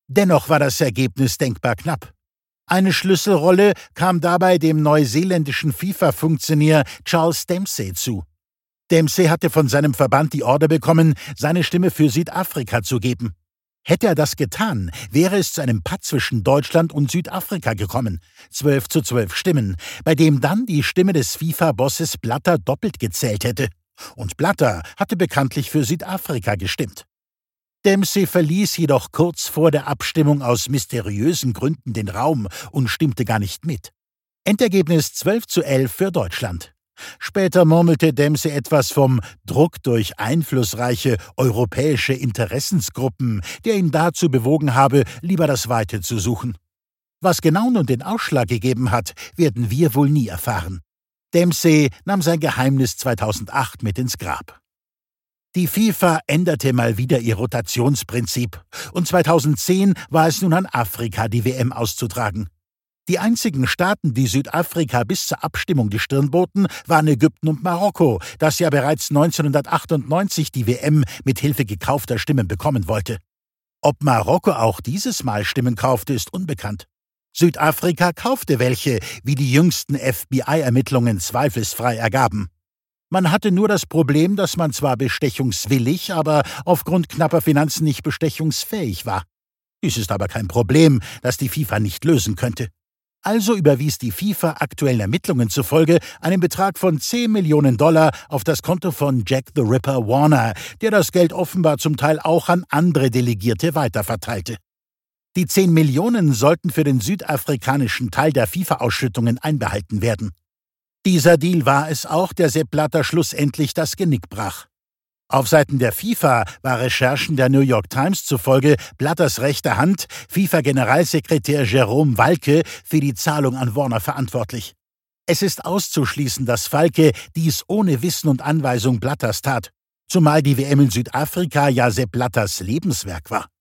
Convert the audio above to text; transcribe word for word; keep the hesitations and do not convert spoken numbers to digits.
Dennoch war das Ergebnis denkbar knapp. Eine Schlüsselrolle kam dabei dem neuseeländischen FIFA-Funktionär Charles Dempsey zu. Dempsey hatte von seinem Verband die Order bekommen, seine Stimme für Südafrika zu geben. Hätte er das getan, wäre es zu einem Patt zwischen Deutschland und Südafrika gekommen, zwölf zu zwölf Stimmen, bei dem dann die Stimme des FIFA-Bosses Blatter doppelt gezählt hätte. Und Blatter hatte bekanntlich für Südafrika gestimmt. Dempsey verließ jedoch kurz vor der Abstimmung aus mysteriösen Gründen den Raum und stimmte gar nicht mit. Endergebnis zwölf zu elf für Deutschland. Später murmelte Dempsey etwas vom Druck durch einflussreiche europäische Interessensgruppen, der ihn dazu bewogen habe, lieber das Weite zu suchen. Was genau nun den Ausschlag gegeben hat, werden wir wohl nie erfahren. Dempsey nahm sein Geheimnis zweitausendacht mit ins Grab. Die FIFA änderte mal wieder ihr Rotationsprinzip und zweitausendzehn war es nun an Afrika, die W M auszutragen. Die einzigen Staaten, die Südafrika bis zur Abstimmung die Stirn boten, waren Ägypten und Marokko, das ja bereits neunzehnhundertachtundneunzig die W M mit Hilfe gekaufter Stimmen bekommen wollte. Ob Marokko auch dieses Mal Stimmen kaufte, ist unbekannt. Südafrika kaufte welche, wie die jüngsten F B I-Ermittlungen zweifelsfrei ergaben. Man hatte nur das Problem, dass man zwar bestechungswillig, aber aufgrund knapper Finanzen nicht bestechungsfähig war. Dies ist aber kein Problem, das die FIFA nicht lösen könnte. Also überwies die FIFA aktuellen Ermittlungen zufolge einen Betrag von zehn Millionen Dollar auf das Konto von Jack the Ripper Warner, der das Geld offenbar zum Teil auch an andere Delegierte weiterverteilte. Die zehn Millionen sollten für den südafrikanischen Teil der FIFA-Ausschüttungen einbehalten werden. Dieser Deal war es auch, der Sepp Blatter schlussendlich das Genick brach. Auf Seiten der FIFA war Recherchen der New York Times zufolge Blatters rechte Hand, FIFA-Generalsekretär Jerome Valcke, für die Zahlung an Warner verantwortlich. Es ist auszuschließen, dass Valcke dies ohne Wissen und Anweisung Blatters tat, zumal die W M in Südafrika ja Sepp Blatters Lebenswerk war.